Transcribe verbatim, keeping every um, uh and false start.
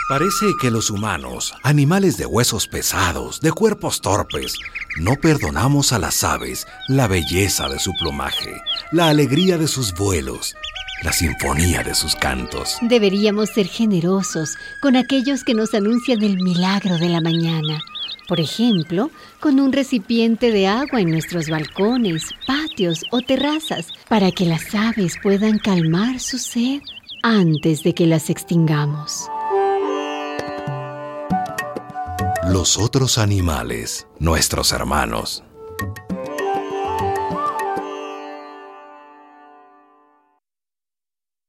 Parece que los humanos, animales de huesos pesados, de cuerpos torpes, no perdonamos a las aves la belleza de su plumaje, la alegría de sus vuelos, la sinfonía de sus cantos. Deberíamos ser generosos con aquellos que nos anuncian el milagro de la mañana. Por ejemplo, con un recipiente de agua en nuestros balcones, patios o terrazas, para que las aves puedan calmar su sed antes de que las extingamos. Los otros animales, nuestros hermanos.